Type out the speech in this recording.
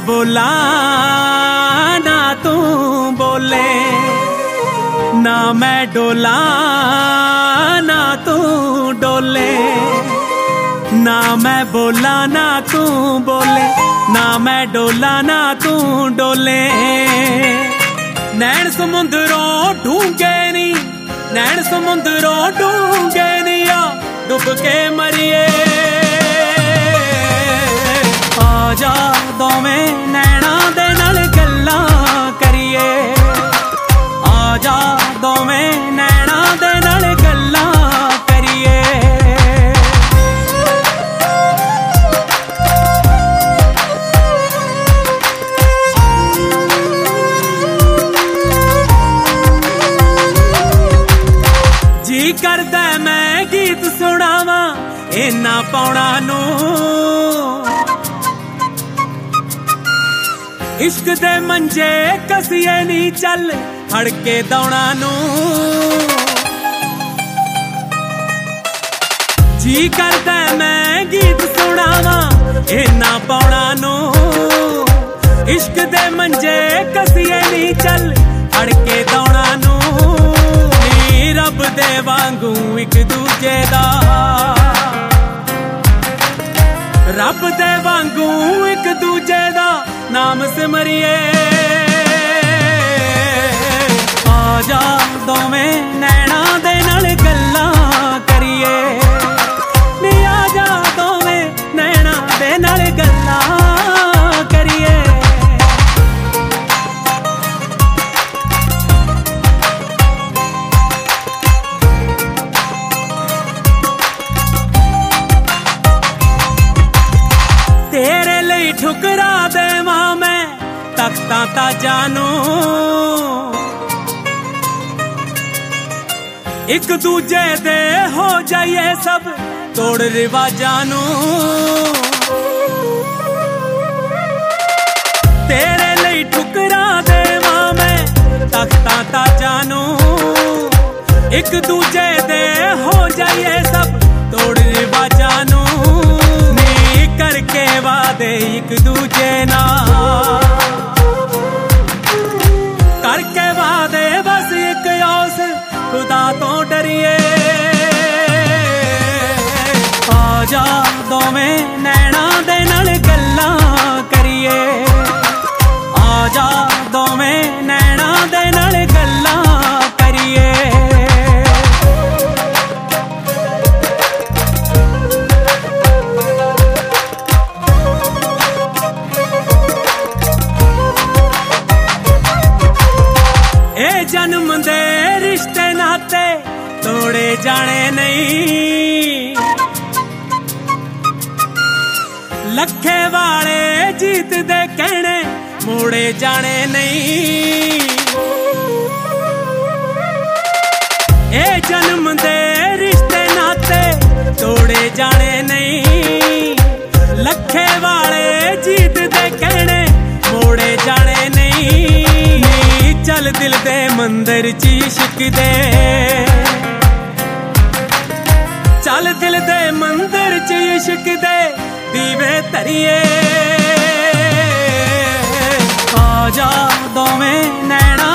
बोला ना तू बोले, ना मैं डोला ना तू डोले, ना मैं बोला ना तू बोले, ना मैं डोला ना तू डोले। नैन समुंदरों ढूंगे नी, नैन समुंदरों ढूंगे नी, डुब के मरिए। आजा दोवें नैना दे नाल गल्लां करिए, आजा दोवें नैना दे नाल गल्लां करिए। जी करदा मैं गीत सुनावा इन्ना पौना नू, इश्क दे मंजे कसिए नी चल हड़के दौड़ा नू। जी करदा मैं गीत सुनावा इन्ना पौना नू, इश्क दे मंजे कसिए नी चल हड़के दौड़ा नू। नी रब दे वांगू एक दूजे दा, रब दे वांगू एक दूजे दा नाम सिमरिए। आजा दोवें नैना दे नाल गल्लां करिए, नी आजा दोवें नैना दे नाल गल्लां करिए। तेरे लिए ठुकरा देवां मैं तख्तां ताजां नू, एक दूजे दे हो जाइए सब तोड़ रिवाजां नू। तेरे लिए ठुकरा देवां मैं तख्तां ताजां नू, एक दूजे दे हो जाइए सब तोड़ रिवाजां नू। करके वादे एक दूजे नाल, करके वादे बस एक औस खुदा तो डरिए। आजा दोवें नैना दे नाल गल्लां करिए, आजा दोवें नैना दे नाल गल्लां करिए। जन्म दे रिश्ते नाते तोड़े जाने नहीं, लखे वाले जीत दे कहने मोड़े जाने नहीं। ए जन्म दे रिश्ते नाते तोड़े जाने नहीं, लखे वाले जीत दे कहने मोड़े जाने नहीं। चल दिल दे मंदिर च इश्क दे, चल दिल दे मंदिर च इश्क दे दीवे धरिए। आजा दोवें नैना